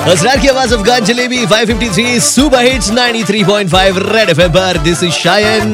असरार की आवाज Afghan Jalebi 553 super hits 93.5 Red FM पर। This is Shayan.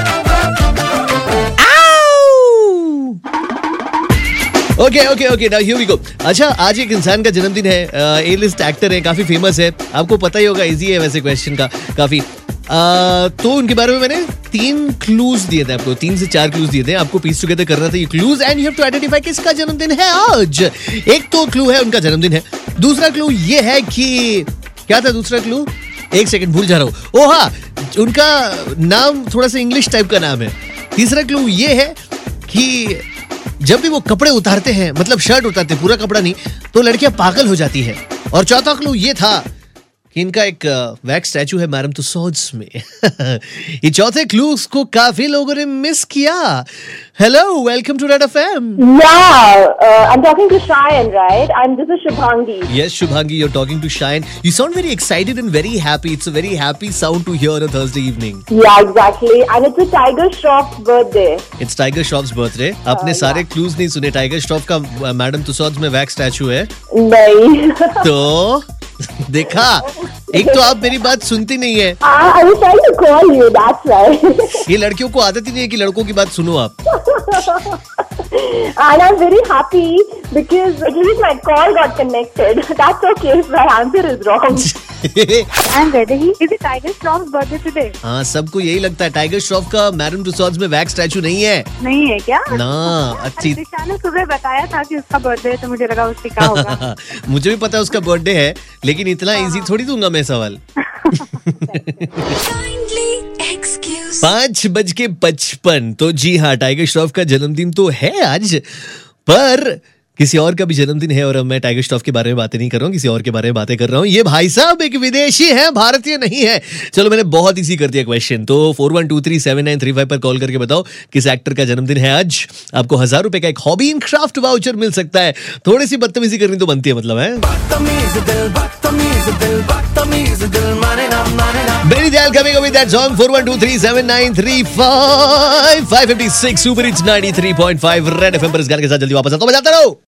Okay now here we go. अच्छा, आज एक इंसान का जन्मदिन है, ए लिस्ट एक्टर है, काफी फेमस है, आपको पता ही होगा। इजी है वैसे क्वेश्चन का काफी। तो उनके बारे में मैंने 3 क्लूज दिए थे आपको, 3 से 4 क्लूज दिए थे आपको। पीस टुगेदर करना था ये clues and you have to identify किसका जन्मदिन है आज। एक तो क्लू है उनका जन्मदिन है। दूसरा क्लू ये है कि क्या था दूसरा क्लू, एक सेकंड भूल जा रहा हूँ। ओ हाँ, उनका नाम थोड़ा सा इंग्लिश टाइप का नाम है। तीसरा क्लू ये है कि जब भी वो कपड़े उतारते हैं, मतलब शर्ट उतारते, पूरा कपड़ा नहीं, तो लड़कियां पागल हो जाती है। और चौथा क्लू ये था कि इनका एक वैक्स स्टैचू है मैडम तुसाड्स में। ये चौथे क्लूज को काफी लोगों ने मिस किया। Hello, welcome to Red FM. I'm talking to Shayan, right? And this is Shubhangi. Yes, Shubhangi, you're talking to Shayan. You sound very excited and very happy. It's a very happy sound to hear on a Thursday evening. Yeah, exactly. And it's a Tiger Shroff's birthday. It's Tiger Shroff's birthday. आपने सारे clues नहीं सुने। Tiger Shroff का madam Tussauds में wax statue है। नहीं। तो देखा, एक तो आप मेरी बात सुनती नहीं है। I was trying to call you, that's right. ये लड़कियों को आदत ही नहीं है कि लड़कों की बात सुनो आप। And I'm very happy because at least my call got connected. That's okay if my answer is wrong. I'm ready. Is it Tiger Shroff's birthday today? हाँ, सबको यही लगता है। टाइगर श्रॉफ का मैडम तुसाड्स में वैक्स स्टैचू नहीं है। नहीं है क्या? ना, अच्छी। दिशा ने सुबह बताया था कि उसका बर्थडे है, तो मुझे लगा उसकी क्या होगा। मुझे भी पता है उसका बर्थडे है, लेकिन इतना इजी थोड़ी दूंगा मैं सवाल। 5:55। तो जी हाँ, टाइगर श्रॉफ का जन्मदिन तो है आज, पर किसी और का भी जन्मदिन है। और अब मैं टाइगर श्रॉफ के बारे में बातें नहीं कर रहा हूँ, किसी और के बारे में बातें कर रहा हूँ। ये भाई साहब एक विदेशी है, भारतीय नहीं है। चलो, मैंने बहुत इजी कर दिया क्वेश्चन। तो 41237935 पर कॉल करके बताओ किस एक्टर का जन्मदिन है आज। आपको 1000 रुपए का एक हॉबी इन क्राफ्ट वाउचर मिल सकता है। थोड़ी सी बदतमीजी करनी तो बनती है, मतलब है। बेरी दयाल coming with that song 41237935 556 super hits 93.5 Red FM पर। इस गाने के साथ जल्दी वापस आता हूं, बजाते रहो।